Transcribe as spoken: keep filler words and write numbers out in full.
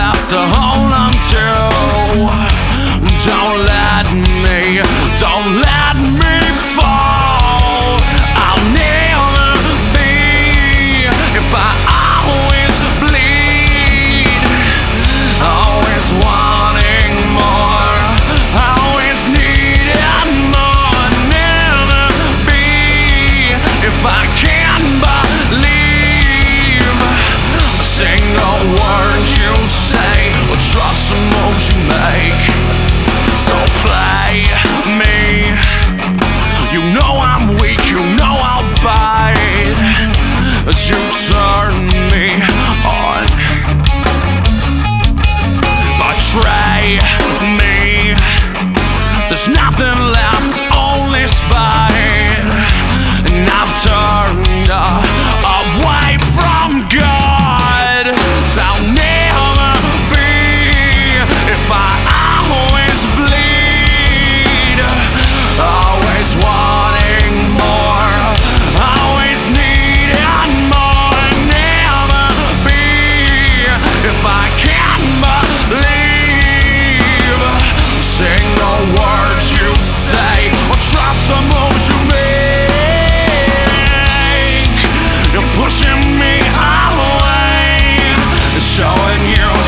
left to hold on to. Don't let me, don't let me fall. I'll never be if I always bleed, always wanting more, always needing more. Never be if I can't believe a single word you say or trust the moves you make. So play me. You know I'm weak, you know I'll bite as you turn me on. Betray me. There's nothing left, only spite, and I've turned uh, away from God. So I'll never be if I always bleed, always wanting more, always needing more. Never be if I can't believe a single word you say or trust the moves you make. You're pushing me away, showing you